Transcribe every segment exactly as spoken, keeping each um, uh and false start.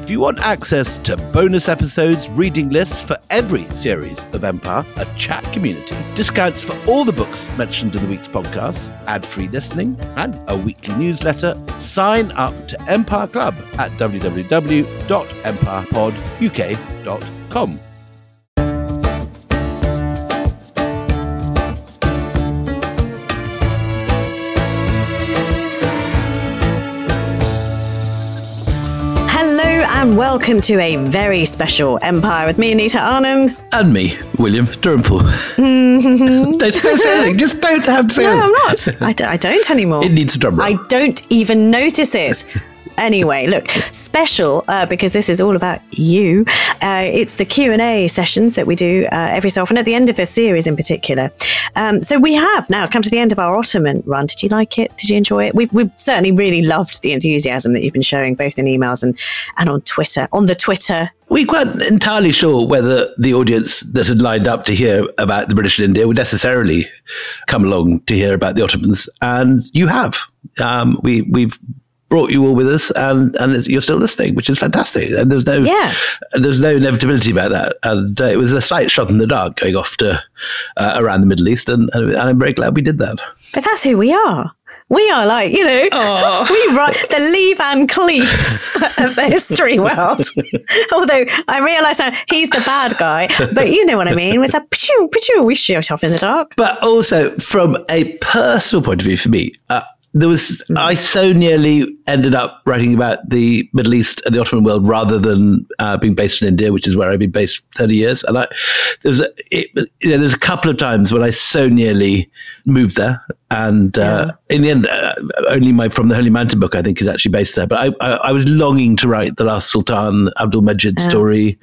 If you want access to bonus episodes, reading lists for every series of Empire, a chat community, discounts for all the books mentioned in the week's podcast, ad-free listening, and a weekly newsletter, sign up to Empire Club at w w w dot empire pod u k dot com. Hello and welcome to a very special Empire with me, Anita Arnhem. And me, William Dalrymple. don't, don't say anything. Just don't have to say No, anything. I'm not. I don't, I don't anymore. It needs a drum roll. I don't even notice it. Anyway, look, special uh, because this is all about you. Uh, it's the Q and A sessions that we do uh, every so often at the end of a series in particular. Um, so we have now come to the end of our Ottoman run. Did you like it? Did you enjoy it? We've, we've certainly really loved the enthusiasm that you've been showing both in emails and, and on Twitter, on the Twitter. We weren't entirely sure whether the audience that had lined up to hear about the British in India would necessarily come along to hear about the Ottomans, and you have. Um, we, we've brought you all with us, and, and you're still listening, which is fantastic. And there's no, yeah. there's no inevitability about that. And uh, it was a slight shot in the dark going off to uh, around the Middle East, and, and I'm very glad we did that. But that's who we are. We are like, you know, oh. we write the Lee Van Cleefs of the history world. Although I realise now he's the bad guy, but you know what I mean. It's like, pshoo, pshoo, we shoot off in the dark. But also, from a personal point of view for me, uh, There was, I so nearly ended up writing about the Middle East and the Ottoman world rather than uh, being based in India, which is where I've been based thirty years. And I, there's a, it, you know, there's a couple of times when I so nearly moved there. And uh, yeah. in the end, uh, only my From the Holy Mountain book, I think, is actually based there. But I, I, I was longing to write the last Sultan Abdul Majid yeah. story.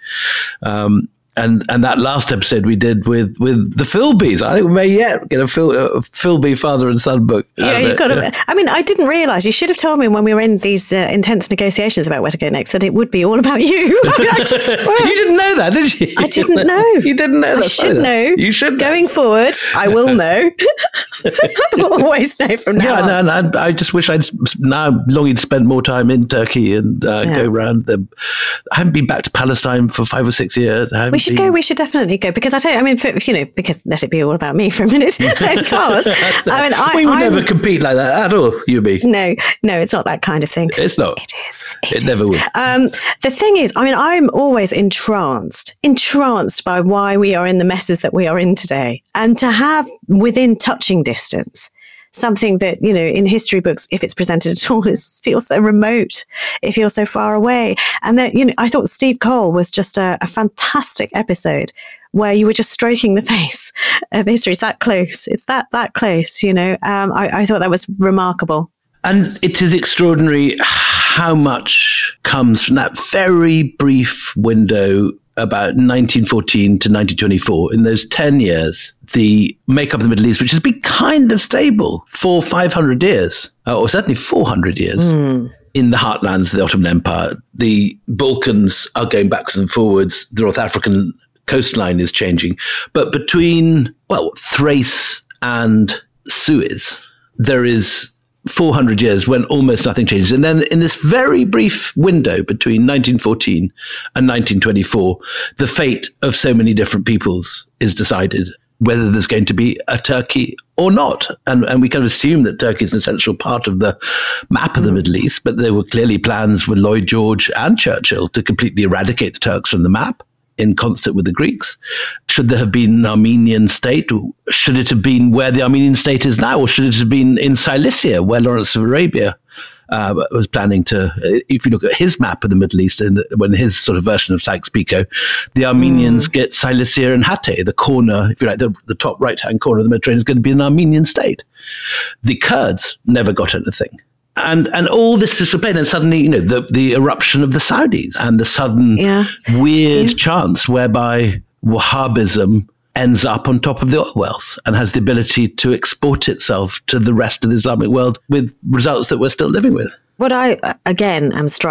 Um, And and that last episode we did with, with the Philbys. I think we may yet get a, Phil, a Philby father and son book. Yeah, you've got to. I mean, I didn't realise. You should have told me when we were in these uh, intense negotiations about where to go next that it would be all about you. I mean, I just, well, you didn't know that, did you? I didn't know. You didn't know that. I should either. know. You should know. Going forward, I will know. I'll always know from now yeah, on. no, no, I just wish I'd now I'm longing to spend more time in Turkey and uh, yeah. go around the. I haven't been back to Palestine for five or six years. We should been, go. We should definitely go because I tell you, I mean, for, you know, because let it be all about me for a minute. Because I mean, I, we would I'm, never compete like that at all. You and me. No, no, it's not that kind of thing. It's not. It is. It, it is. never will. Um, the thing is, I mean, I'm always entranced, entranced by why we are in the messes that we are in today, and to have within touching distance something that, you know, in history books, if it's presented at all, it feels so remote. It feels so far away. And that, you know, I thought Steve Cole was just a, a fantastic episode where you were just stroking the face of history. It's that close. It's that, that close, you know. Um, I, I thought that was remarkable. And it is extraordinary how much comes from that very brief window about nineteen fourteen to nineteen twenty-four. In those ten years, the makeup of the Middle East, which has been kind of stable for five hundred years, or certainly four hundred years, mm. in the heartlands of the Ottoman Empire. The Balkans are going backwards and forwards. The North African coastline is changing. But between, well, Thrace and Suez, there is four hundred years when almost nothing changes. And then in this very brief window between nineteen fourteen and nineteen twenty-four, the fate of so many different peoples is decided, whether there's going to be a Turkey or not. And, and we kind of assume that Turkey is an essential part of the map of the Middle East, but there were clearly plans with Lloyd George and Churchill to completely eradicate the Turks from the map, in concert with the Greeks. Should there have been an Armenian state? Should it have been where the Armenian state is now? Or should it have been in Cilicia, where Lawrence of Arabia uh, was planning to, if you look at his map of the Middle East, in the, when his sort of version of Sykes-Picot, the Armenians mm. get Cilicia and Hatay, the corner, if you like, the, the top right-hand corner of the Mediterranean is going to be an Armenian state. The Kurds never got anything. And and all this is played, and suddenly, you know, the, the eruption of the Saudis and the sudden yeah. weird yeah. chance whereby Wahhabism ends up on top of the oil wealth and has the ability to export itself to the rest of the Islamic world with results that we're still living with. What I, again, am struck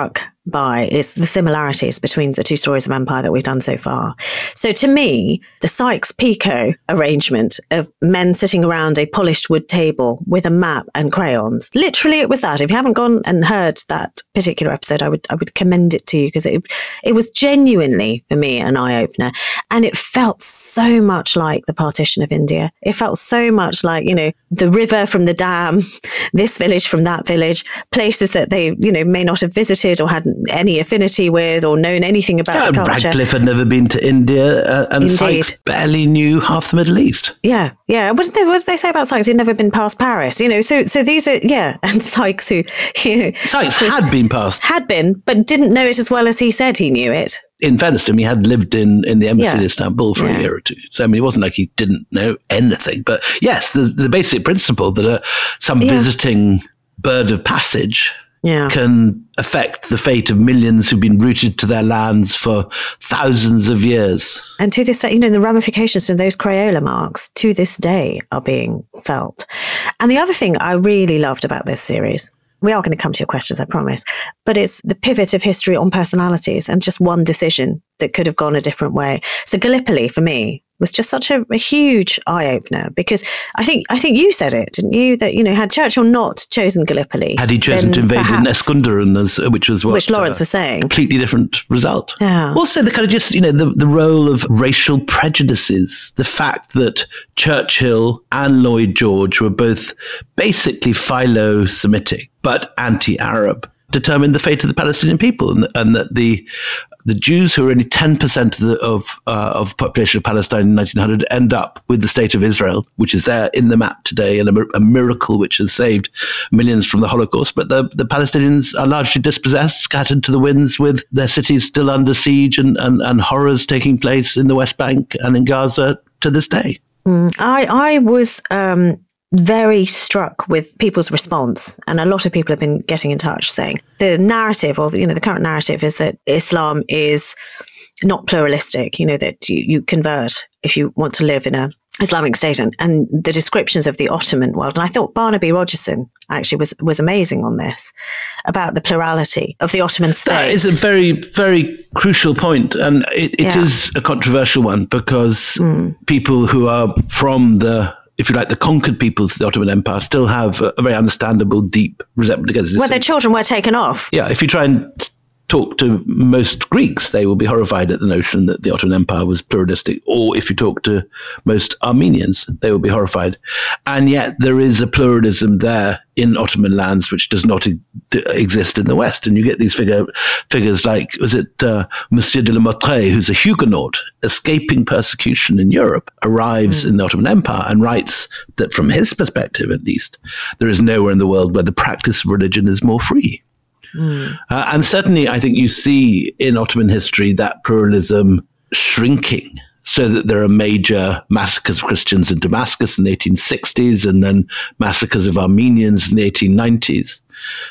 by is the similarities between the two stories of empire that we've done so far. So to me, the Sykes-Picot arrangement of men sitting around a polished wood table with a map and crayons, literally it was that. If you haven't gone and heard that particular episode, I would I would commend it to you, because it, it was genuinely, for me, an eye-opener. And it felt so much like the partition of India. It felt so much like, you know, the river from the dam, this village from that village, places that they, you know, may not have visited or hadn't any affinity with or known anything about yeah, the culture. Radcliffe had never been to India, uh, and Indeed. Sykes barely knew half the Middle East. Yeah, yeah. What did they, what did they say about Sykes? He'd never been past Paris, you know. So, so these are yeah, and Sykes, who you know, Sykes had been past, had been, but didn't know it as well as he said he knew it. In fairness to him, he had lived in, in the embassy Yeah. in Istanbul for Yeah. a year or two. So, I mean, it wasn't like he didn't know anything. But yes, the, the basic principle that uh, some Yeah. visiting bird of passage Yeah. can affect the fate of millions who've been rooted to their lands for thousands of years. And to this day, you know, the ramifications of those Crayola marks to this day are being felt. And the other thing I really loved about this series, we are going to come to your questions, I promise, but it's the pivot of history on personalities and just one decision that could have gone a different way. So Gallipoli, for me, was just such a, a huge eye-opener, because I think I think you said it, didn't you? That, you know, had Churchill not chosen Gallipoli, Had he chosen then to invade in perhaps- Eskundaran, as, which was what, which Lawrence uh, was saying. completely different result. Yeah. Also, the kind of just, you know, the, the role of racial prejudices, the fact that Churchill and Lloyd George were both basically philo-Semitic, but anti-Arab, determined the fate of the Palestinian people, and, and that the the Jews, who are only ten percent of the of, uh, of the population of Palestine in nineteen hundred, end up with the state of Israel, which is there in the map today, and a, mir- a miracle which has saved millions from the Holocaust. But the, the Palestinians are largely dispossessed, scattered to the winds, with their cities still under siege, and, and, and horrors taking place in the West Bank and in Gaza to this day. Mm, I, I was um, very struck with people's response, and a lot of people have been getting in touch saying the narrative, or you know, the current narrative is that Islam is not pluralistic. You know, that you, you convert if you want to live in a Islamic state, and, and the descriptions of the Ottoman world. And I thought Barnaby Rogerson actually was was amazing on this, about the plurality of the Ottoman state. That is a very, very crucial point, and it, it Yeah. is a controversial one, because Mm. people who are from the, if you like, the conquered peoples of the Ottoman Empire still have a, a very understandable, deep resentment against it. Where their children were taken off. Yeah, if you try and s- talk to most Greeks, they will be horrified at the notion that the Ottoman Empire was pluralistic. Or if you talk to most Armenians, they will be horrified. And yet there is a pluralism there in Ottoman lands which does not e- d- exist in the West. And you get these figure, figures like, was it uh, Monsieur de la Mottrais, who's a Huguenot, escaping persecution in Europe, arrives mm. in the Ottoman Empire and writes that from his perspective, at least, there is nowhere in the world where the practice of religion is more free. Mm. Uh, and certainly, I think you see in Ottoman history that pluralism shrinking, so that there are major massacres of Christians in Damascus in the eighteen sixties, and then massacres of Armenians in the eighteen nineties.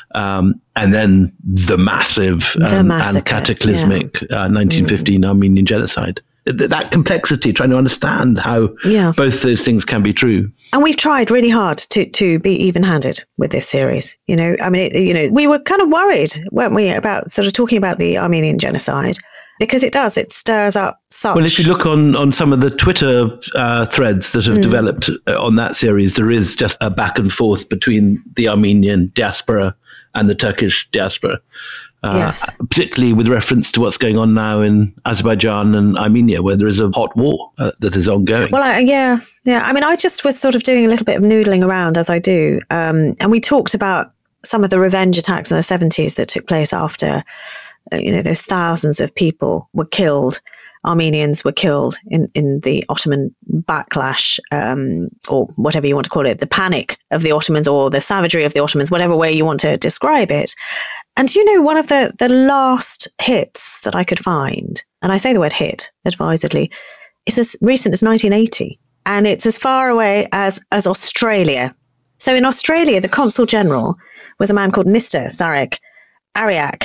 Um, and then the massive the um, massacre, and cataclysmic yeah. uh, nineteen fifteen mm. Armenian genocide. Th- that complexity, trying to understand how yeah. both those things can be true. And we've tried really hard to to be even-handed with this series. You know, I mean, it, you know, we were kind of worried, weren't we, about sort of talking about the Armenian genocide, because it does, it stirs up such. Well, if you look on, on some of the Twitter uh, threads that have mm. developed on that series, there is just a back and forth between the Armenian diaspora and the Turkish diaspora. Uh, yes. Particularly with reference to what's going on now in Azerbaijan and Armenia, where there is a hot war uh, that is ongoing. Well, I, yeah, yeah. I mean, I just was sort of doing a little bit of noodling around, as I do. Um, and we talked about some of the revenge attacks in the seventies that took place after, uh, you know, those thousands of people were killed. Armenians were killed in, in the Ottoman backlash, um, or whatever you want to call it, the panic of the Ottomans or the savagery of the Ottomans, whatever way you want to describe it. And you know, one of the, the last hits that I could find, and I say the word hit advisedly, is as recent as nineteen eighty. And it's as far away as, as Australia. So in Australia, the Consul General was a man called Mister Sarek Ariak.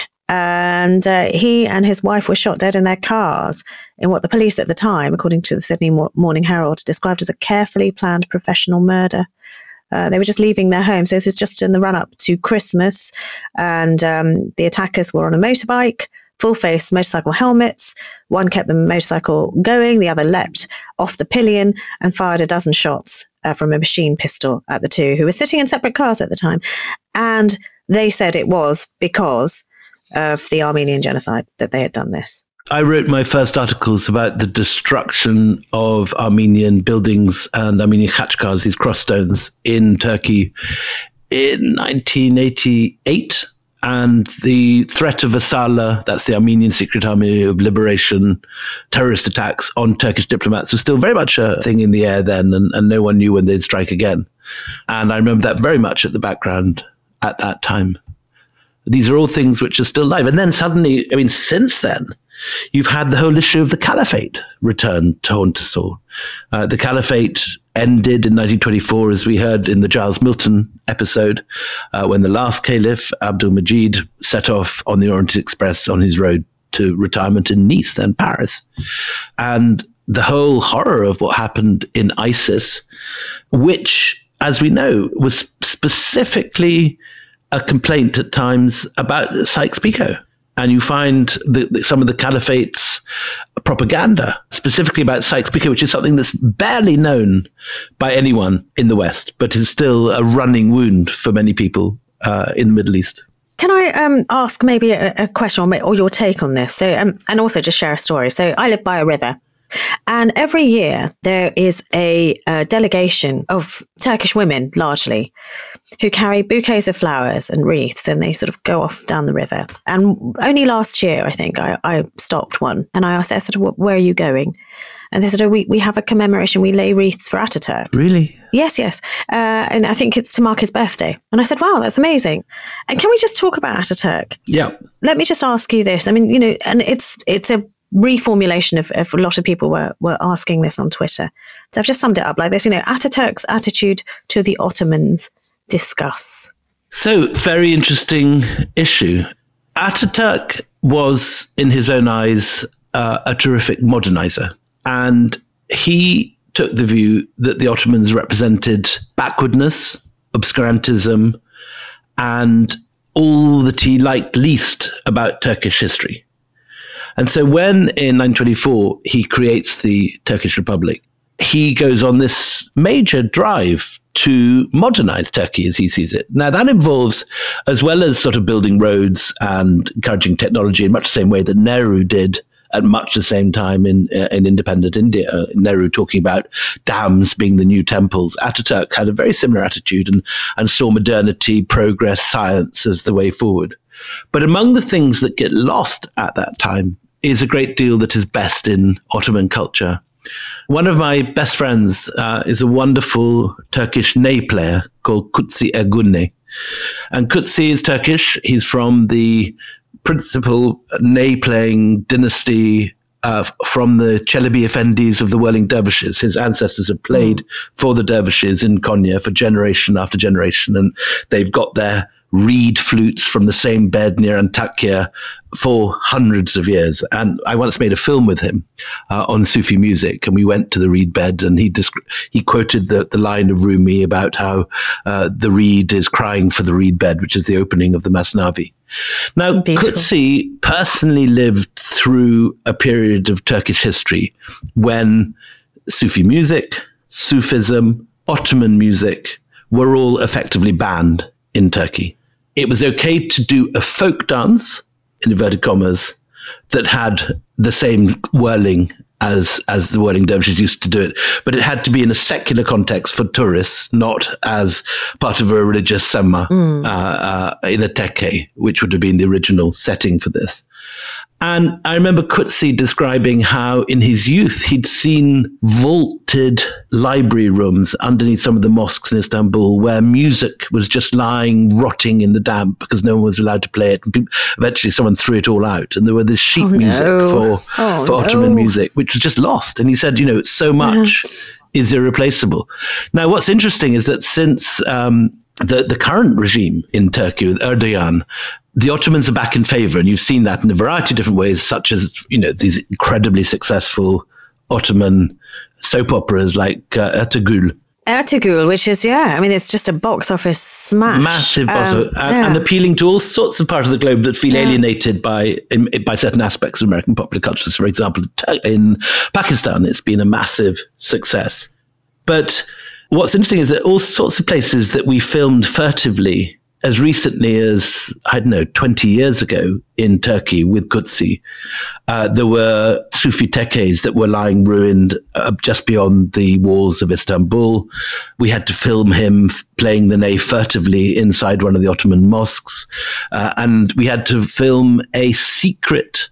And uh, he and his wife were shot dead in their cars in what the police at the time, according to the Sydney Morning Herald, described as a carefully planned professional murder. Uh, they were just leaving their homes. This is just in the run up to Christmas. And um, the attackers were on a motorbike, full face motorcycle helmets. One kept the motorcycle going. The other leapt off the pillion and fired a dozen shots uh, from a machine pistol at the two who were sitting in separate cars at the time. And they said it was because of the Armenian genocide that they had done this. I wrote my first articles about the destruction of Armenian buildings and Armenian khachkars, these cross stones, in Turkey in nineteen eighty-eight. And the threat of Asala, that's the Armenian Secret Army of Liberation, terrorist attacks on Turkish diplomats was still very much a thing in the air then, and, and no one knew when they'd strike again. And I remember that very much at the background at that time. These are all things which are still live. And then suddenly, I mean, since then, you've had the whole issue of the caliphate return to haunt us all. Uh, the caliphate ended in nineteen twenty-four, as we heard in the Giles Milton episode, uh, when the last caliph, Abdul Majid, set off on the Orient Express on his road to retirement in Nice, then Paris. And the whole horror of what happened in ISIS, which, as we know, was specifically a complaint at times about Sykes-Picot. And you find the, the, some of the caliphate's propaganda, specifically about Sykes-Picot, which is something that's barely known by anyone in the West, but is still a running wound for many people uh, in the Middle East. Can I um, ask maybe a, a question or, or your take on this? So, um, and also just share a story. So I live by a river. And every year there is a, a delegation of Turkish women, largely, who carry bouquets of flowers and wreaths, and they sort of go off down the river. And only last year, I think, I, I stopped one and I asked, I said, where are you going? And they said, oh, we, we have a commemoration. We lay wreaths for Ataturk. Really? Yes, yes. Uh, and I think it's to mark his birthday. And I said, wow, that's amazing. And can we just talk about Ataturk? Yeah. Let me just ask you this. I mean, you know, and it's it's a reformulation of, of a lot of people were, were asking this on Twitter. So I've just summed it up like this, you know, Ataturk's attitude to the Ottomans, discuss. So, very interesting issue. Ataturk was, in his own eyes, uh, a terrific modernizer. And he took the view that the Ottomans represented backwardness, obscurantism, and all that he liked least about Turkish history. And so when in nineteen twenty-four he creates the Turkish Republic, he goes on this major drive to modernize Turkey as he sees it. Now that involves, as well as sort of building roads and encouraging technology in much the same way that Nehru did at much the same time in uh, in independent India, uh, Nehru talking about dams being the new temples. Ataturk had a very similar attitude and, and saw modernity, progress, science as the way forward. But among the things that get lost at that time is a great deal that is best in Ottoman culture. One of my best friends uh, is a wonderful Turkish ney player called Kutsi Ergunne. And Kutsi is Turkish. He's from the principal ney-playing dynasty uh, from the Çelebi Efendis of the Whirling Dervishes. His ancestors have played mm. for the dervishes in Konya for generation after generation, and they've got their reed flutes from the same bed near Antakya for hundreds of years. And I once made a film with him uh, on Sufi music, and we went to the reed bed, and he descri- he quoted the, the line of Rumi about how uh, the reed is crying for the reed bed, which is the opening of the Masnavi. Now, Beautiful. Kutsi personally lived through a period of Turkish history when Sufi music, Sufism, Ottoman music were all effectively banned in Turkey. It was okay to do a folk dance, in inverted commas, that had the same whirling as as the whirling dervishes used to do it. But it had to be in a secular context for tourists, not as part of a religious sema mm. uh, uh, in a tekke, which would have been the original setting for this. And I remember Kutsi describing how in his youth he'd seen vaulted library rooms underneath some of the mosques in Istanbul where music was just lying, rotting in the damp because no one was allowed to play it. And people, eventually someone threw it all out. And there were this sheet oh, music no. for, oh, for no. Ottoman music, which was just lost. And he said, you know, so much yes. is irreplaceable. Now, what's interesting is that since um, the, the current regime in Turkey with Erdogan, the Ottomans are back in favor, and you've seen that in a variety of different ways, such as, you know, these incredibly successful Ottoman soap operas like uh, Ertugrul, Ertugrul, which is, yeah, I mean, it's just a box office smash. Massive box um, office, and, yeah. and appealing to all sorts of parts of the globe that feel Yeah. alienated by in, by certain aspects of American popular culture. For example, in Pakistan, it's been a massive success. But what's interesting is that all sorts of places that we filmed furtively as recently as, I don't know, twenty years ago in Turkey with Kutsi, uh, there were Sufi tekkes that were lying ruined uh, just beyond the walls of Istanbul. We had to film him playing the ney furtively inside one of the Ottoman mosques. Uh, and we had to film a secret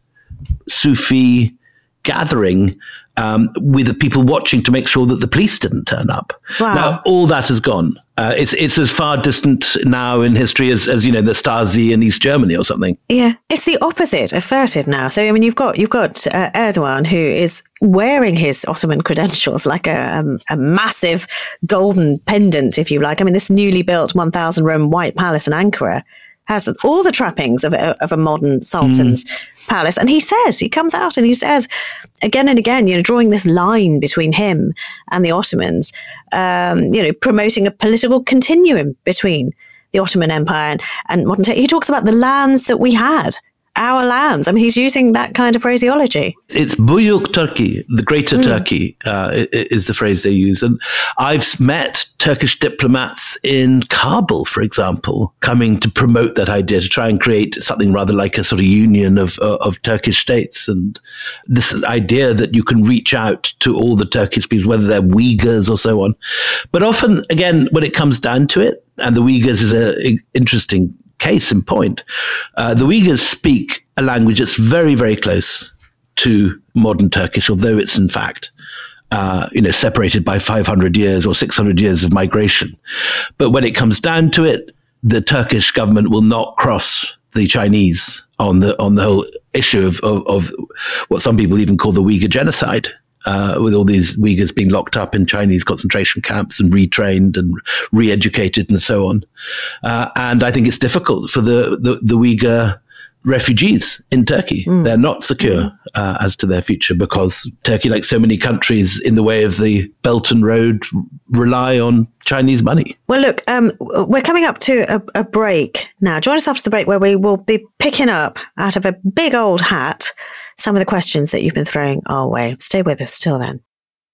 Sufi gathering um, with the people watching to make sure that the police didn't turn up. Wow. Now, all that has gone. Uh, it's it's as far distant now in history as, as, you know, the Stasi in East Germany or something. Yeah, it's the opposite of furtive now. So, I mean, you've got you've got uh, Erdogan, who is wearing his Ottoman credentials like a, um, a massive golden pendant, if you like. I mean, this newly built one thousand room White Palace in Ankara has all the trappings of a, of a modern sultan's mm. palace. And he says, he comes out and he says again and again, you know, drawing this line between him and the Ottomans, um, you know, promoting a political continuum between the Ottoman Empire and, and modern Turkey. He talks about the lands that we had, our lands. I mean, he's using that kind of phraseology. It's Büyük Turkey, the greater mm. Turkey, uh, is the phrase they use. And I've met Turkish diplomats in Kabul, for example, coming to promote that idea, to try and create something rather like a sort of union of, of, of Turkish states. And this idea that you can reach out to all the Turkish people, whether they're Uyghurs or so on. But often, again, when it comes down to it, and the Uyghurs is an interesting case in point, uh, the Uyghurs speak a language that's very, very close to modern Turkish, although it's in fact, uh, you know, separated by five hundred years or six hundred years of migration. But when it comes down to it, the Turkish government will not cross the Chinese on the on the whole issue of, of, of what some people even call the Uyghur genocide. Uh, with all these Uyghurs being locked up in Chinese concentration camps and retrained and re-educated and so on. Uh, and I think it's difficult for the, the, the Uyghur refugees in Turkey. Mm. They're not secure uh, as to their future because Turkey, like so many countries in the way of the Belt and Road, rely on Chinese money. Well, look, um, we're coming up to a, a break now. Join us after the break where we will be picking up out of a big old hat some of the questions that you've been throwing our way. Stay with us till then.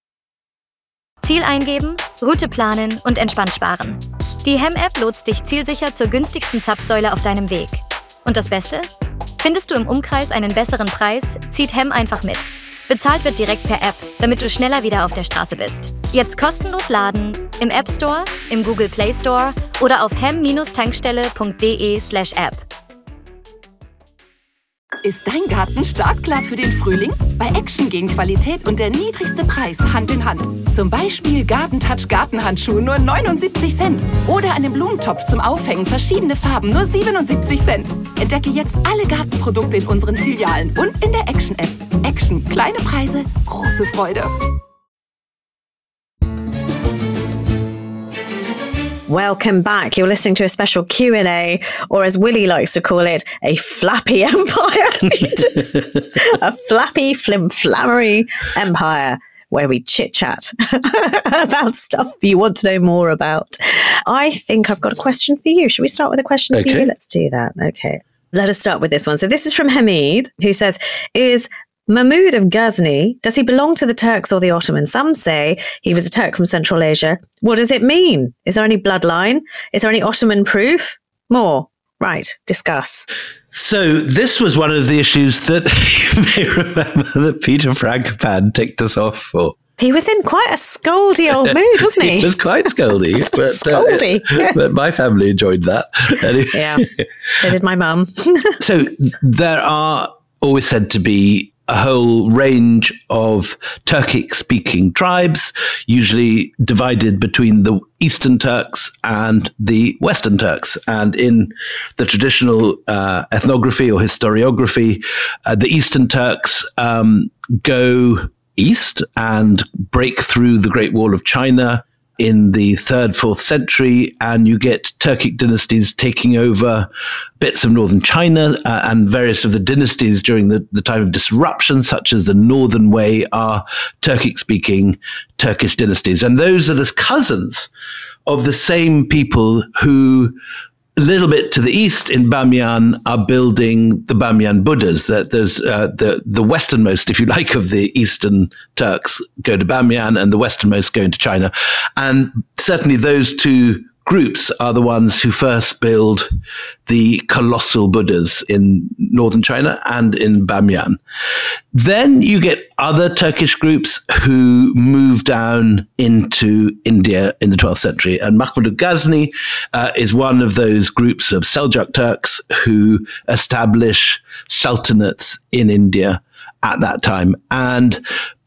Ziel eingeben, Route planen und entspannt sparen. Die Hem-App lotst dich zielsicher zur günstigsten Zapfsäule auf deinem Weg. Und das Beste? Findest du im Umkreis einen besseren Preis, zieht Hem einfach mit. Bezahlt wird direkt per App, damit du schneller wieder auf der Straße bist. Jetzt kostenlos laden, im App Store, im Google Play Store oder auf hem-tankstelle.de slash app. Ist dein Garten startklar für den Frühling? Bei Action gehen Qualität und der niedrigste Preis Hand in Hand. Zum Beispiel Garden Touch Gartenhandschuhe nur neunundsiebzig Cent. Oder einen Blumentopf zum Aufhängen verschiedene Farben nur siebenundsiebzig Cent. Entdecke jetzt alle Gartenprodukte in unseren Filialen und in der Action-App. Action, kleine Preise, große Freude. Welcome back. You're listening to a special Q and A, or as Willie likes to call it, a flappy empire. A flappy, flim-flammery empire where we chit-chat about stuff you want to know more about. I think I've got a question for you. Should we start with a question okay. for you? Let's do that. Okay. Let us start with this one. So this is from Hamid, who says, is Mahmud of Ghazni, does he belong to the Turks or the Ottomans? Some say he was a Turk from Central Asia. What does it mean? Is there any bloodline? Is there any Ottoman proof? More. Right. Discuss. So this was one of the issues that you may remember that Peter Frankopan ticked us off for. He was in quite a scoldy old mood, wasn't he? He was quite scoldy. but, scoldy. Uh, yeah. But my family enjoyed that. Anyway. Yeah. So did my mum. So there are always said to be a whole range of Turkic-speaking tribes, usually divided between the Eastern Turks and the Western Turks. And in the traditional uh, ethnography or historiography, uh, the Eastern Turks um, go east and break through the Great Wall of China in the third, fourth century, and you get Turkic dynasties taking over bits of northern China, uh, and various of the dynasties during the, the time of disruption, such as the Northern Wei, are Turkic-speaking Turkish dynasties. And those are the cousins of the same people who, a little bit to the east in Bamiyan, are building the Bamiyan Buddhas. That there's uh, the the westernmost, if you like, of the Eastern Turks go to Bamiyan, and the westernmost go into China. And certainly those two groups are the ones who first build the colossal Buddhas in northern China and in Bamiyan. Then you get other Turkish groups who move down into India in the twelfth century. And Mahmud of Ghazni uh, is one of those groups of Seljuk Turks who establish sultanates in India at that time. And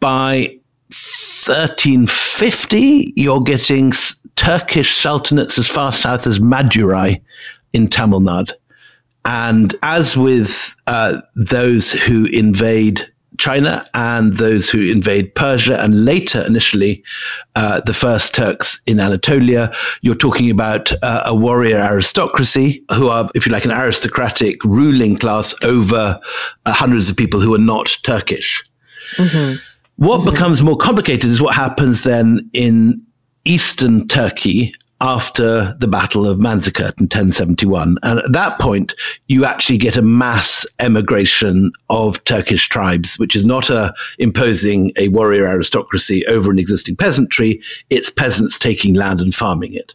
by thirteen fifty, you're getting Turkish sultanates as far south as Madurai in Tamil Nadu. And as with uh, those who invade China and those who invade Persia, and later, initially, uh, the first Turks in Anatolia, you're talking about uh, a warrior aristocracy who are, if you like, an aristocratic ruling class over uh, hundreds of people who are not Turkish. Mm-hmm. What mm-hmm. becomes more complicated is what happens then in eastern Turkey after the Battle of Manzikert in ten seventy-one. And at that point, you actually get a mass emigration of Turkish tribes, which is not a imposing a warrior aristocracy over an existing peasantry. It's peasants taking land and farming it.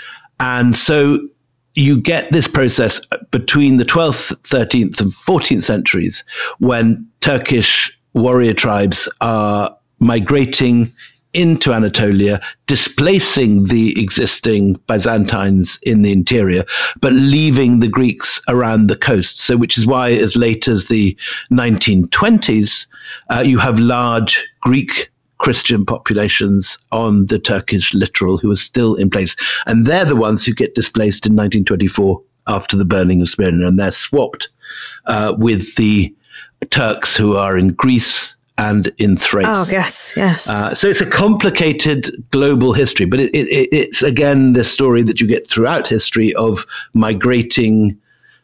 And so you get this process between the twelfth, thirteenth, and fourteenth centuries when Turkish warrior tribes are migrating into Anatolia, displacing the existing Byzantines in the interior, but leaving the Greeks around the coast. So, which is why as late as the nineteen twenties, uh, you have large Greek Christian populations on the Turkish littoral who are still in place. And they're the ones who get displaced in nineteen twenty-four after the burning of Smyrna, and they're swapped uh, with the Turks who are in Greece and in Thrace. Oh, yes, yes. Uh, so it's a complicated global history, but it, it, it's, again, the story that you get throughout history of migrating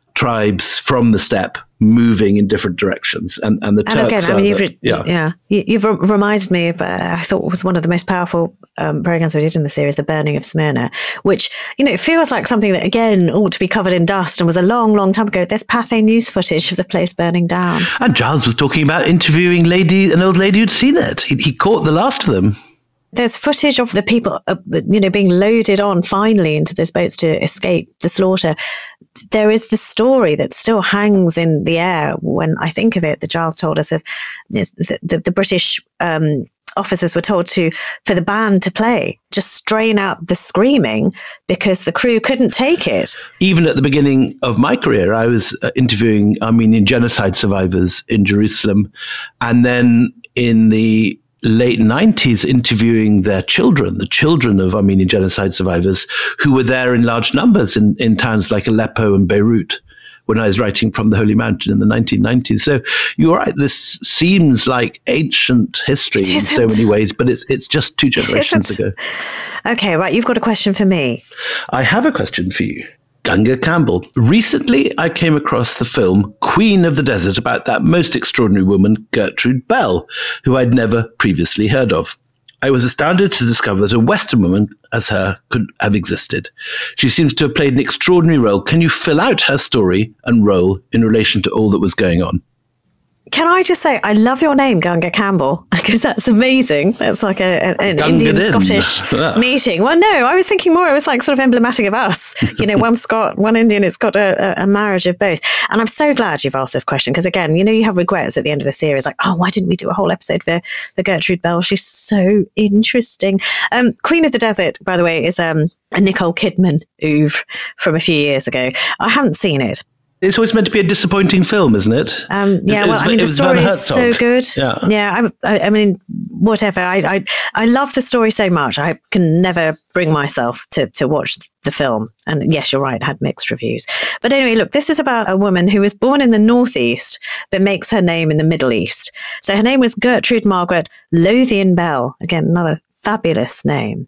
tribes from the steppe moving in different directions. And, and the and Turks again, I mean, the, you've, yeah. yeah, you, you've reminded me of, uh, I thought was one of the most powerful um, programs we did in the series, The Burning of Smyrna, which, you know, it feels like something that, again, ought to be covered in dust and was a long, long time ago. There's Pathé news footage of the place burning down. And Giles was talking about interviewing lady, an old lady who'd seen it. He, he caught the last of them. There's footage of the people, uh, you know, being loaded on finally into those boats to escape the slaughter. There is the story that still hangs in the air when I think of it, that Giles told us of this, the, the, the British um, officers were told to, for the band to play, just strain out the screaming because the crew couldn't take it. Even at the beginning of my career, I was uh, interviewing Armenian genocide survivors in Jerusalem. And then in the late nineties, interviewing their children, the children of Armenian genocide survivors who were there in large numbers in, in towns like Aleppo and Beirut when I was writing From the Holy Mountain in the nineteen nineties. So you're right, this seems like ancient history in so many ways, but it's it's just two generations ago. Okay, right, you've got a question for me. I have a question for you. Ganga Campbell. Recently, I came across the film Queen of the Desert about that most extraordinary woman, Gertrude Bell, who I'd never previously heard of. I was astounded to discover that a Western woman as her could have existed. She seems to have played an extraordinary role. Can you fill out her story and role in relation to all that was going on? Can I just say, I love your name, Ganga Campbell, because that's amazing. That's like a, a, an Gunga din. Indian-Scottish Yeah. meeting. Well, no, I was thinking more, it was like sort of emblematic of us. You know, one Scot, one Indian, it's got a, a marriage of both. And I'm so glad you've asked this question, because again, you know, you have regrets at the end of the series, like, oh, why didn't we do a whole episode for, for Gertrude Bell? She's so interesting. Um, Queen of the Desert, by the way, is um, a Nicole Kidman oeuvre from a few years ago. I haven't seen it. It's always meant to be a disappointing film, isn't it? Um, yeah, it well, was, I mean, the story is so good. Yeah, yeah I, I mean, whatever. I, I I love the story so much. I can never bring myself to, to watch the film. And yes, you're right, it had mixed reviews. But anyway, look, this is about a woman who was born in the Northeast that makes her name in the Middle East. So her name was Gertrude Margaret Lothian Bell. Again, another fabulous name.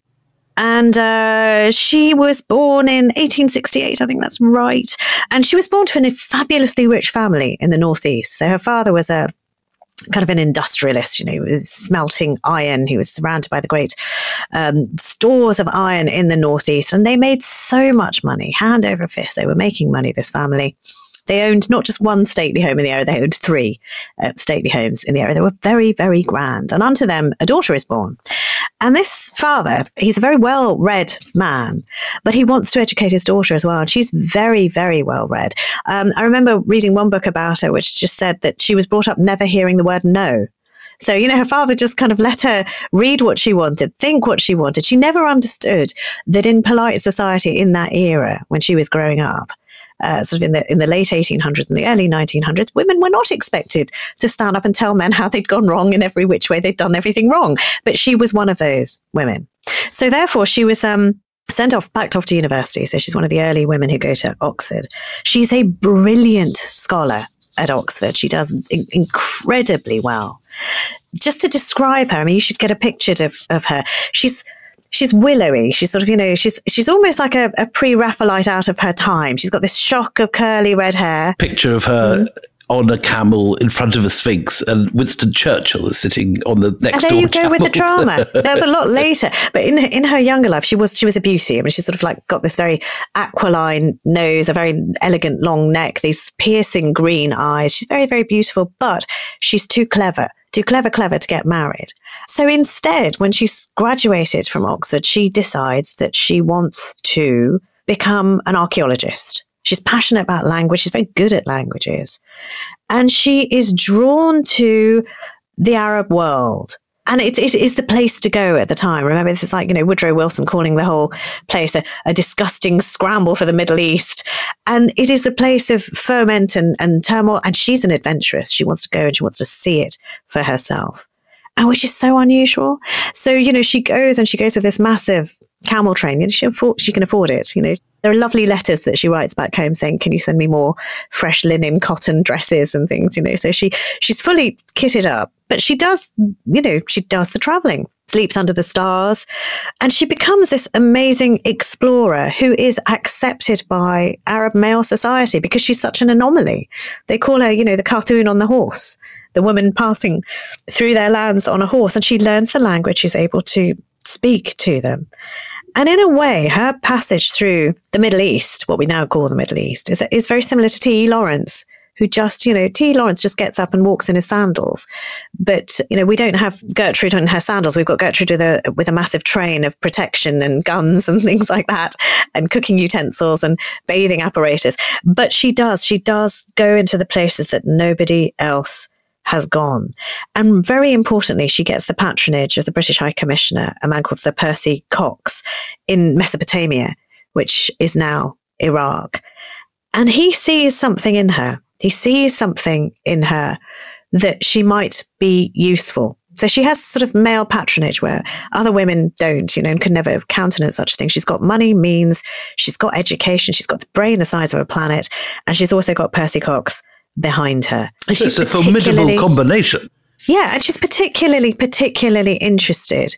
And uh, she was born in eighteen sixty-eight, I think that's right. And she was born to a fabulously rich family in the Northeast. So her father was a kind of an industrialist, you know, he was smelting iron. He was surrounded by the great um, stores of iron in the Northeast. And they made so much money, hand over fist. They were making money, this family. They owned not just one stately home in the area, they owned three uh, stately homes in the area. They were very, very grand. And unto them, a daughter is born. And this father, he's a very well-read man, but he wants to educate his daughter as well. And she's very, very well-read. Um, I remember reading one book about her, which just said that she was brought up never hearing the word no. So, you know, her father just kind of let her read what she wanted, think what she wanted. She never understood that in polite society in that era, when she was growing up, Uh, sort of in the in the late eighteen hundreds and the early nineteen hundreds, women were not expected to stand up and tell men how they'd gone wrong in every which way they'd done everything wrong. But she was one of those women. So therefore, she was um, sent off, back off to university. So she's one of the early women who go to Oxford. She's a brilliant scholar at Oxford. She does in- incredibly well. Just to describe her, I mean, you should get a picture of, of her. She's She's willowy. She's sort of, you know, she's she's almost like a, a pre-Raphaelite out of her time. She's got this shock of curly red hair. Picture of her mm-hmm. on a camel in front of a sphinx, and Winston Churchill is sitting on the next door. And there you go camel. with the drama. There's a lot later. But in in her younger life, she was she was a beauty. I mean, she's sort of like got this very aquiline nose, a very elegant long neck, these piercing green eyes. She's very, very beautiful, but she's too clever. Too clever, clever to get married. So instead, when she's graduated from Oxford, she decides that she wants to become an archaeologist. She's passionate about language. She's very good at languages. And she is drawn to the Arab world. And it, it is the place to go at the time. Remember, this is like, you know, Woodrow Wilson calling the whole place a, a disgusting scramble for the Middle East. And it is a place of ferment and, and turmoil. And she's an adventurous. She wants to go and she wants to see it for herself. And which is so unusual. So, you know, she goes and she goes with this massive camel train. You know, she, afford, she can afford it, you know. There are lovely letters that she writes back home saying, can you send me more fresh linen, cotton dresses and things, you know. So she she's fully kitted up. But she does, you know, she does the traveling, sleeps under the stars. And she becomes this amazing explorer who is accepted by Arab male society because she's such an anomaly. They call her, you know, the Carthoon on the horse, the woman passing through their lands on a horse. And she learns the language, she's able to speak to them. And in a way, her passage through the Middle East, what we now call the Middle East, is, is very similar to T E Lawrence, who just, you know, T E Lawrence just gets up and walks in his sandals. But, you know, we don't have Gertrude in her sandals. We've got Gertrude with a, with a massive train of protection and guns and things like that, and cooking utensils and bathing apparatus. But she does, she does go into the places that nobody else has gone. And very importantly, she gets the patronage of the British High Commissioner, a man called Sir Percy Cox, in Mesopotamia, which is now Iraq. And he sees something in her. He sees something in her that she might be useful. So she has sort of male patronage where other women don't, you know, and can never countenance such things. She's got money, means, she's got education, she's got the brain the size of a planet, and she's also got Percy Cox behind her. And so she's it's a formidable combination. Yeah, and she's particularly, particularly interested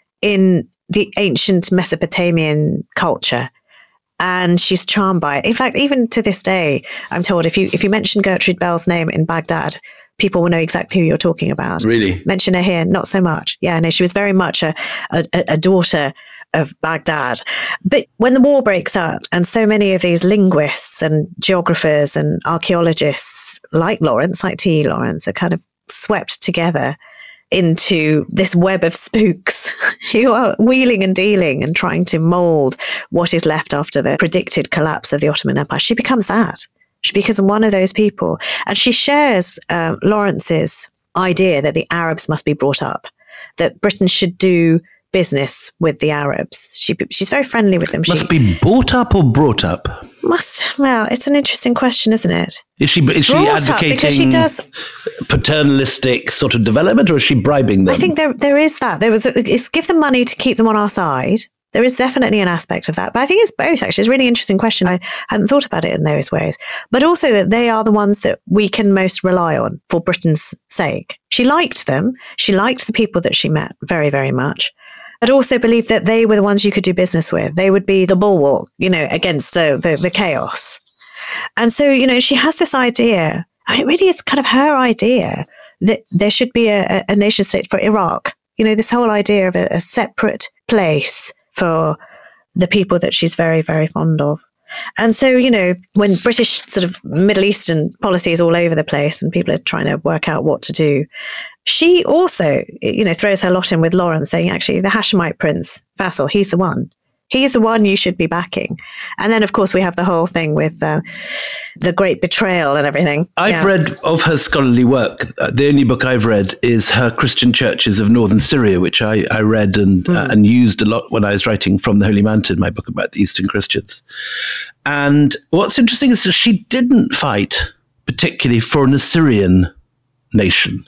in the ancient Mesopotamian culture. And she's charmed by it. In fact, even to this day, I'm told if you if you mention Gertrude Bell's name in Baghdad, people will know exactly who you're talking about. Really? Mention her here, not so much. Yeah, no, she was very much a, a, a daughter of Baghdad. But when the war breaks up, and so many of these linguists and geographers and archaeologists like Lawrence, like T E Lawrence, are kind of swept together into this web of spooks who are wheeling and dealing and trying to mold what is left after the predicted collapse of the Ottoman Empire. She becomes that. She becomes one of those people. And she shares uh, Lawrence's idea that the Arabs must be brought up, that Britain should do business with the Arabs. She She's very friendly with them. Must she be brought up or brought up? Must, well, it's an interesting question, isn't it? Is she is she brought advocating she does, paternalistic sort of development, or is she bribing them? I think there there is that. There was a, it's give them money to keep them on our side. There is definitely an aspect of that. But I think it's both, actually. It's a really interesting question. I hadn't thought about it in those ways. But also that they are the ones that we can most rely on for Britain's sake. She liked them. She liked the people that she met very, very much. but also believed that they were the ones you could do business with. They would be the bulwark, you know, against the, the, the chaos. And so, you know, she has this idea, I mean, it really is kind of her idea that there should be a, a nation state for Iraq. You know, this whole idea of a, a separate place for the people that she's very, very fond of. And so, you know, when British sort of Middle Eastern policy is all over the place and people are trying to work out what to do, she also, you know, throws her lot in with Lawrence, saying, actually, the Hashemite prince, Faisal, he's the one. He's the one you should be backing. And then, of course, we have the whole thing with uh, the great betrayal and everything. I've yeah. read of her scholarly work. Uh, the only book I've read is her Christian Churches of Northern Syria, which I, I read and mm. uh, and used a lot when I was writing From the Holy Mountain, my book about the Eastern Christians. And what's interesting is that she didn't fight particularly for an Assyrian nation.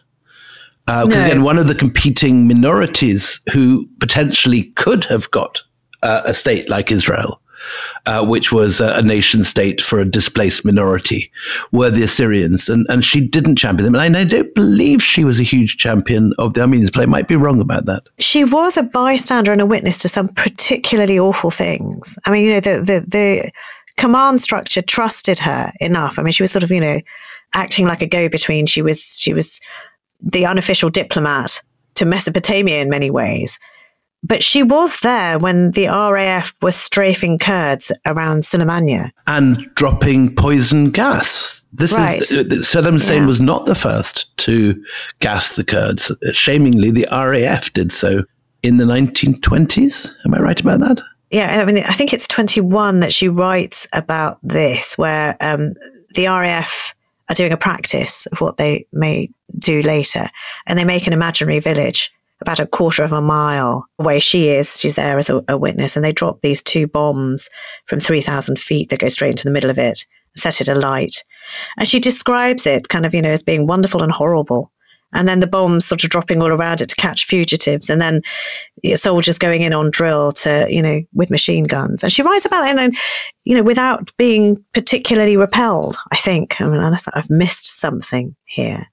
Uh, because, no. again, one of the competing minorities who potentially could have got Uh, a state like Israel, uh, which was a, a nation state for a displaced minority, were the Assyrians. And, and she didn't champion them. And I, I don't believe she was a huge champion of the Armenians, but I might be wrong about that. She was a bystander and a witness to some particularly awful things. I mean, you know, the, the, the command structure trusted her enough. I mean, she was sort of, you know, acting like a go-between. She was, she was the unofficial diplomat to Mesopotamia in many ways. But she was there when the R A F was strafing Kurds around Sulaymaniyah. And dropping poison gas. This right. is Saddam Hussein yeah. was not the first to gas the Kurds. Shamingly, the R A F did so in the nineteen twenties. Am I right about that? Yeah, I mean, I think it's twenty-one that she writes about this, where um, the R A F are doing a practice of what they may do later. And they make an imaginary village about a quarter of a mile away she is. She's there as a, a witness. And they drop these two bombs from three thousand feet that go straight into the middle of it, set it alight. And she describes it kind of, you know, as being wonderful and horrible. And then the bombs sort of dropping all around it to catch fugitives. And then soldiers going in on drill to, you know, with machine guns. And she writes about it, and, you know, without being particularly repelled, I think. I mean, unless I've missed something here.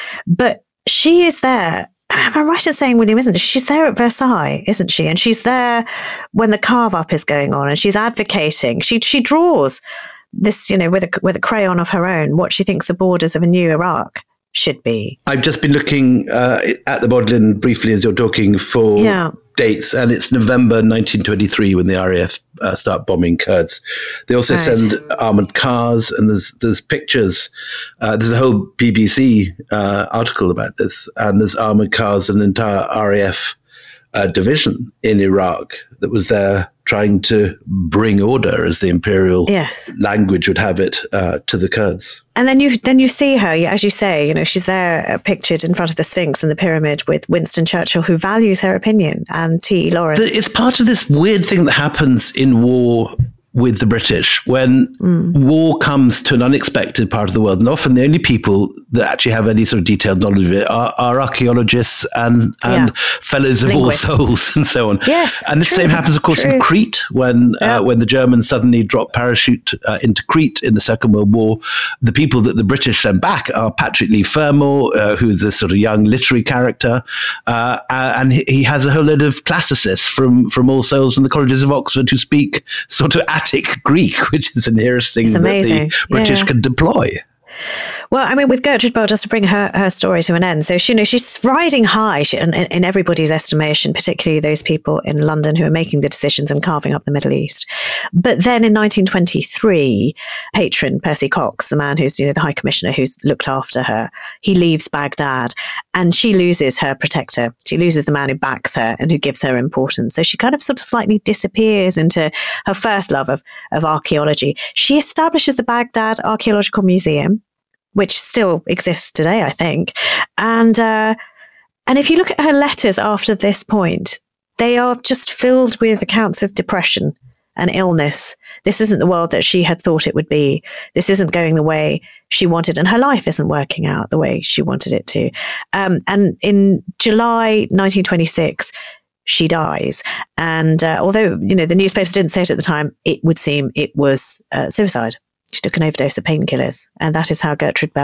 But she is there. Am I right in saying, William, isn't she? She's there at Versailles, isn't she? And she's there when the carve-up is going on, and she's advocating. She she draws this, you know, with a, with a crayon of her own, what she thinks the borders of a new Iraq should be. I've just been looking uh, at the Bodleian briefly as you're talking for yeah. dates, and it's November nineteen twenty-three when the R A F uh, start bombing Kurds. They also right. send armoured cars, and there's there's pictures. Uh, there's a whole B B C uh, article about this, and there's armoured cars and an entire R A F uh, division in Iraq that was there trying to bring order, as the imperial yes. language would have it, uh, to the Kurds. And then you then you see her, as you say, you know, she's there uh, pictured in front of the Sphinx and the pyramid with Winston Churchill, who values her opinion, and T E Lawrence. It's part of this weird thing that happens in war with the British when mm. war comes to an unexpected part of the world. And often the only people that actually have any sort of detailed knowledge of it are, are archaeologists and, and yeah. fellows of Linguists. All souls and so on. Yes, and the true, same happens, of course, true. in Crete when yeah. uh, when the Germans suddenly drop parachute uh, into Crete in the Second World War. The people that the British send back are Patrick Leigh Fermor, uh, who's this sort of young literary character, uh, and he, he has a whole load of classicists from, from All Souls and the colleges of Oxford who speak sort of Attic Greek, which is the nearest thing that the British yeah. can deploy. Well, I mean, with Gertrude Bell, just to bring her, her story to an end. So, she, you know, she's riding high she, in, in everybody's estimation, particularly those people in London who are making the decisions and carving up the Middle East. But then in nineteen twenty-three, patron Percy Cox, the man who's, you know, the High Commissioner who's looked after her, he leaves Baghdad and she loses her protector. She loses the man who backs her and who gives her importance. So she kind of sort of slightly disappears into her first love of, of archaeology. She establishes the Baghdad Archaeological Museum, which still exists today, I think. And uh, and if you look at her letters after this point, they are just filled with accounts of depression and illness. This isn't the world that she had thought it would be. This isn't going the way she wanted, and her life isn't working out the way she wanted it to. Um, and in July nineteen twenty-six, she dies. And uh, although, you know, the newspapers didn't say it at the time, it would seem it was uh, suicide. She took an overdose of painkillers, and that is how Gertrude Bell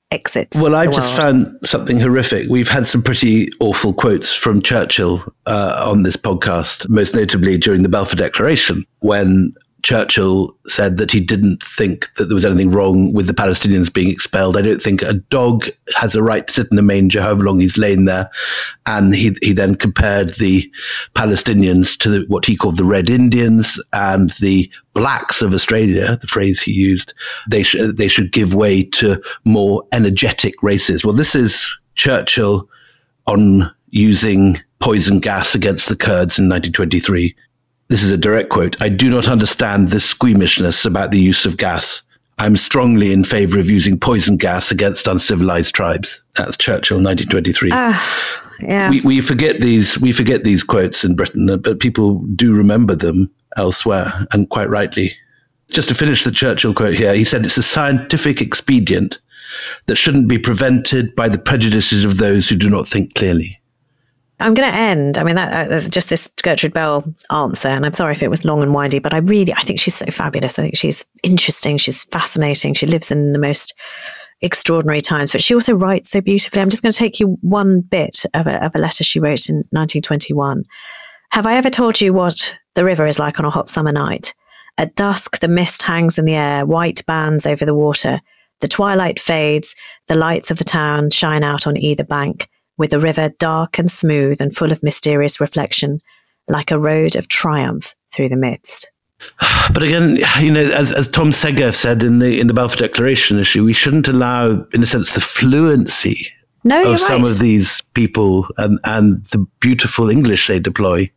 exits. Well, I the just world. found something horrific. We've had some pretty awful quotes from Churchill uh, on this podcast, most notably during the Balfour Declaration, when Churchill said that he didn't think that there was anything wrong with the Palestinians being expelled. I don't think a dog has a right to sit in a manger however long he's lain there. And he he then compared the Palestinians to the, what he called the Red Indians and the blacks of Australia, the phrase he used. They, sh- they should give way to more energetic races. Well, this is Churchill on using poison gas against the Kurds in nineteen twenty-three. This is a direct quote. "I do not understand the squeamishness about the use of gas. I'm strongly in favour of using poison gas against uncivilized tribes." That's Churchill, nineteen twenty-three. Uh, yeah. We we forget these we forget these quotes in Britain, but people do remember them elsewhere, and quite rightly. Just to finish the Churchill quote here, he said, "It's a scientific expedient that shouldn't be prevented by the prejudices of those who do not think clearly." I'm going to end. I mean, that uh, just this Gertrude Bell answer, and I'm sorry if it was long and windy, but I really, I think she's so fabulous. I think she's interesting. She's fascinating. She lives in the most extraordinary times, but she also writes so beautifully. I'm just going to take you one bit of a, of a letter she wrote in nineteen twenty-one. "Have I ever told you what the river is like on a hot summer night? At dusk, the mist hangs in the air, white bands over the water. The twilight fades, the lights of the town shine out on either bank, with the river dark and smooth and full of mysterious reflection, like a road of triumph through the midst." But again, you know, as as Tom Seger said in the in the Balfour Declaration issue, we shouldn't allow, in a sense, the fluency No, of you're some right. of these people and, and the beautiful English they deploy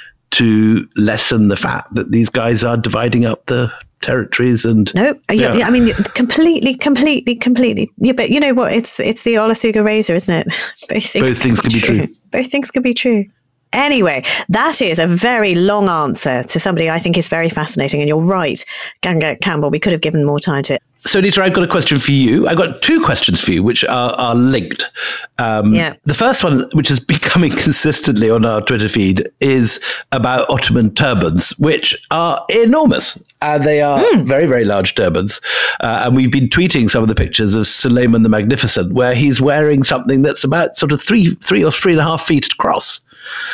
to lessen the fact that these guys are dividing up the territories and No, yeah. Yeah. I mean, completely, completely, completely. Yeah, but you know what? It's it's the Olasuga razor, isn't it? Both things, Both things can be true. Both things could be true. Anyway, that is a very long answer to somebody I think is very fascinating. And you're right, Ganga Campbell, we could have given more time to it. So, Nita, I've got a question for you. I've got two questions for you, which are, are linked. Um, Yeah. The first one, which is becoming consistently on our Twitter feed, is about Ottoman turbans, which are enormous. And they are Mm. very, very large turbans. Uh, and we've been tweeting some of the pictures of Suleiman the Magnificent, where he's wearing something that's about sort of three, three or three and a half feet across.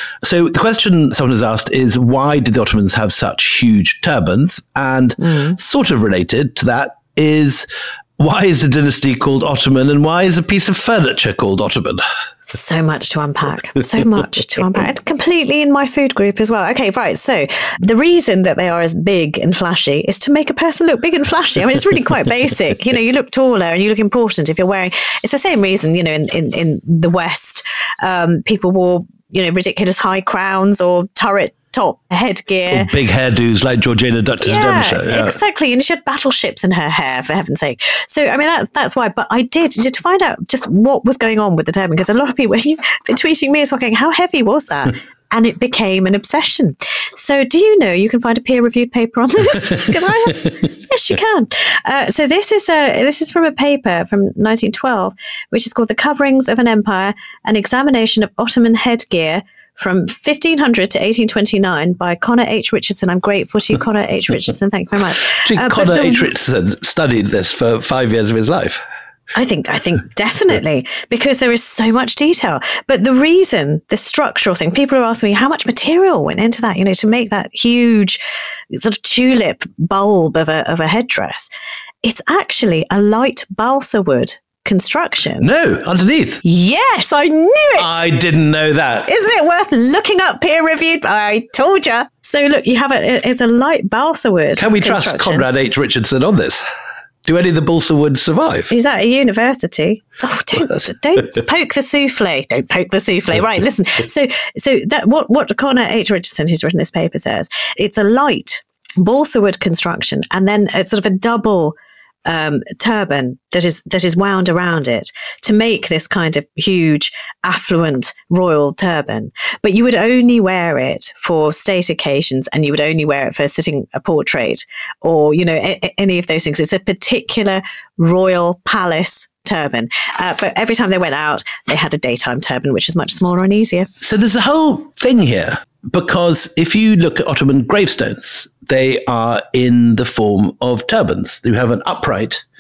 So the question someone has asked is, why did the Ottomans have such huge turbans? And Mm. sort of related to that is, why is the dynasty called Ottoman and why is a piece of furniture called Ottoman? So much to unpack. So much to unpack. And completely in my food group as well. Okay, right. So the reason that they are as big and flashy is to make a person look big and flashy. I mean, it's really quite basic. You know, you look taller and you look important if you're wearing. It's the same reason, you know, in, in, in the West, um, people wore, you know, ridiculous high crowns or turret top headgear. Or big hairdos like Georgina, Duchess of Devonshire. Yeah, exactly. And she had battleships in her hair, for heaven's sake. So, I mean, that's that's why. But I did, to find out just what was going on with the turban, because a lot of people, you've been tweeting me as well, going, how heavy was that? And it became an obsession. So do you know you can find a peer-reviewed paper on this? Because I have, yes, you can. Uh, so this is a this is from a paper from nineteen twelve, which is called "The Coverings of an Empire: An Examination of Ottoman Headgear from fifteen hundred to eighteen twenty-nine" by Connor H. Richardson. I'm grateful to you, Connor H. Richardson. Thank you very much. Actually, Uh, but Connor the- H. Richardson studied this for five years of his life. I think, I think definitely, because there is so much detail. But the reason, the structural thing, people are asking me how much material went into that, you know, to make that huge sort of tulip bulb of a, of a headdress. It's actually a light balsa wood construction. No, underneath. Yes, I knew it. I didn't know that. Isn't it worth looking up peer reviewed? I told you. So look, you have a, it's a light balsa wood. Can we trust construction. Conrad H. Richardson on this? Do any of the balsa woods survive? He's at a university. Oh, don't That's- don't poke the souffle. Don't poke the souffle. Right, listen. So so that what what Connor H. Richardson, who's written this paper, says, it's a light balsa wood construction, and then it's sort of a double um, turban that is that is wound around it to make this kind of huge, affluent royal turban. But you would only wear it for state occasions, and you would only wear it for sitting a portrait, or you know a- a- any of those things. It's a particular royal palace turban. Uh, but every time they went out, they had a daytime turban, which was much smaller and easier. So there's a whole thing here, because if you look at Ottoman gravestones, they are in the form of turbans. You have an upright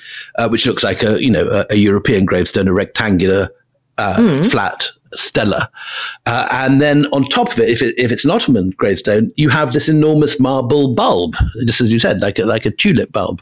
uh, which looks like a, you know, a, a European gravestone, a rectangular, uh, mm. flat stela. Uh, and then on top of it, if, it, if it's an Ottoman gravestone, you have this enormous marble bulb, just as you said, like a, like a tulip bulb.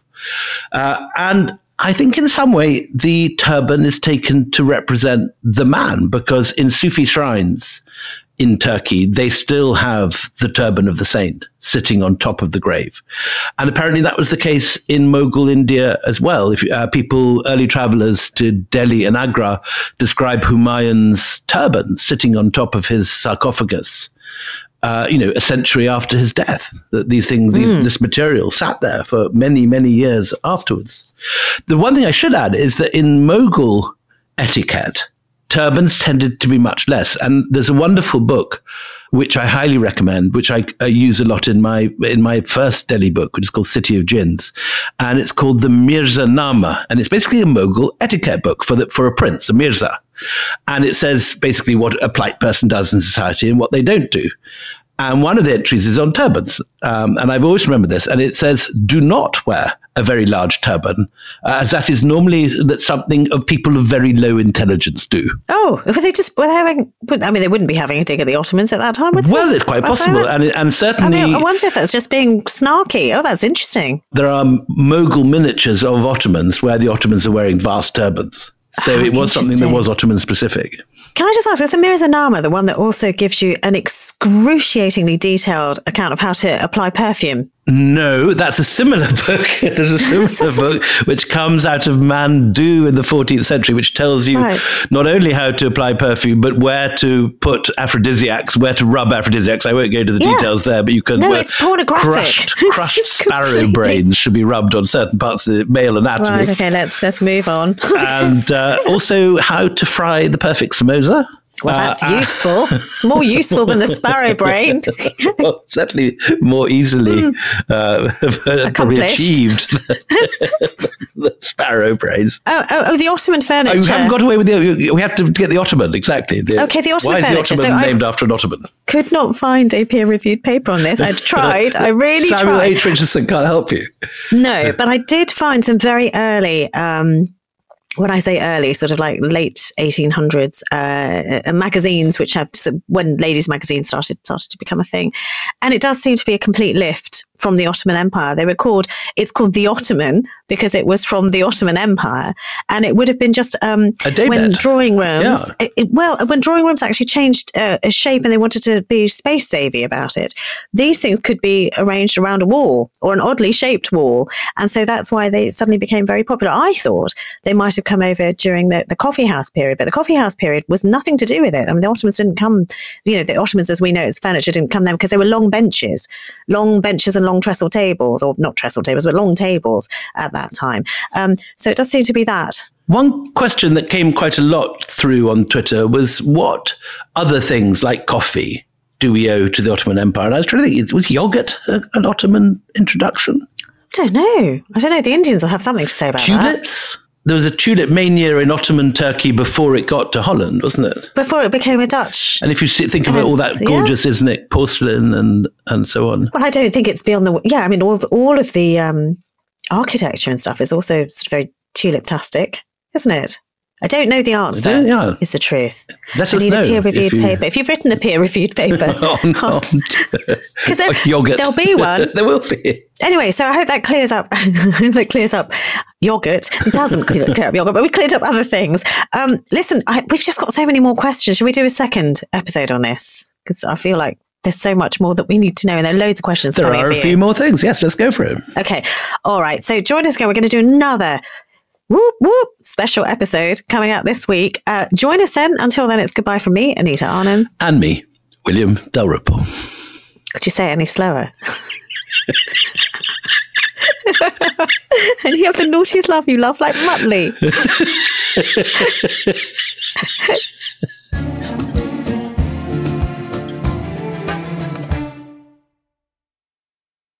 Uh, and I think in some way the turban is taken to represent the man, because in Sufi shrines in Turkey, they still have the turban of the saint sitting on top of the grave. And apparently that was the case in Mughal India as well. If uh, people, early travelers to Delhi and Agra, describe Humayun's turban sitting on top of his sarcophagus, uh, you know, a century after his death, that these things, these, mm. this material sat there for many, many years afterwards. The one thing I should add is that in Mughal etiquette, turbans tended to be much less. And there's a wonderful book, which I highly recommend, which I, I use a lot in my in my first Delhi book, which is called City of Jinns. And it's called the Mirza Nama. And it's basically a Mughal etiquette book for the, for a prince, a Mirza. And it says basically what a polite person does in society and what they don't do. And one of the entries is on turbans. Um, and I've always remembered this. And it says, do not wear a very large turban, uh, as that is normally that something of people of very low intelligence do. Oh, were they just were they having? I mean, they wouldn't be having a dig at the Ottomans at that time, would they? Well, it's quite possible, and and certainly. I mean, I wonder if that's just being snarky. Oh, that's interesting. There are Mughal miniatures of Ottomans where the Ottomans are wearing vast turbans. So oh, it was something that was Ottoman specific. Can I just ask, is the Mirza Nama the one that also gives you an excruciatingly detailed account of how to apply perfume? No, that's a similar book. There's a similar book which comes out of Mandu in the fourteenth century, which tells you right. not only how to apply perfume, but where to put aphrodisiacs, where to rub aphrodisiacs. I won't go into the yeah. details there, but you can. No, it's pornographic. Crushed, crushed sparrow completely. brains should be rubbed on certain parts of the male anatomy. Right, okay, let's, let's move on. And uh, also how to fry the perfect samosa. Well, that's uh, useful. It's more useful than the sparrow brain. Well, certainly more easily mm. uh, probably achieved the sparrow brains. Oh, oh, oh, the Ottoman furniture. Oh, you haven't got away with the. We have to get the Ottoman, exactly. The, okay, the Ottoman why furniture. Why is the Ottoman so named I after an Ottoman? Could not find a peer-reviewed paper on this. I tried. I really Samuel tried. Samuel H. Richardson can't help you. No, but I did find some very early. Um, When I say early, sort of like late eighteen hundreds, uh, magazines, which have when ladies' magazines started started to become a thing, and it does seem to be a complete lift from the Ottoman Empire. They were called, it's called the Ottoman because it was from the Ottoman Empire, and it would have been just um, a day when bed. drawing rooms. Yeah. It, it, well, when drawing rooms actually changed uh, a shape, and they wanted to be space savvy about it. These things could be arranged around a wall or an oddly shaped wall, and so that's why they suddenly became very popular. I thought they might have come over during the, the coffee house period, but the coffee house period was nothing to do with it. I mean, the Ottomans didn't come, you know, the Ottomans, as we know, as furniture didn't come then because they were long benches, long benches and long trestle tables, or not trestle tables, but long tables at that time. Um, so it does seem to be that. One question that came quite a lot through on Twitter was what other things like coffee do we owe to the Ottoman Empire? And I was trying to think, was yogurt an Ottoman introduction? I don't know. I don't know. The Indians will have something to say about Tulips? that. Tulips? There was a tulip mania in Ottoman Turkey before it got to Holland, wasn't it? Before it became a Dutch. And if you see, think of it, all that gorgeous, yeah. isn't it, porcelain and, and so on. Well, I don't think it's beyond the... Yeah, I mean, all, all of the um, architecture and stuff is also sort of very tulip-tastic, isn't it? I don't know the answer, yeah. is the truth. Let I us need know a peer-reviewed if you... paper. If you've written the peer-reviewed paper. Because there, there'll be one. There will be. Anyway, so I hope that clears up that clears up yogurt. It doesn't clear up yogurt, but we cleared up other things. Um, listen, I, we've just got so many more questions. Should we do a second episode on this? Because I feel like there's so much more that we need to know, and there are loads of questions there coming are up a few you. more things. Yes, let's go for it. Okay. All right. So join us again. We're going to do another whoop, whoop, special episode coming out this week. Uh, join us then. Until then, it's goodbye from me, Anita Arnhem. And me, William Dalrymple. Could you say it any slower? And you have the naughtiest laugh. You laugh like Muttley.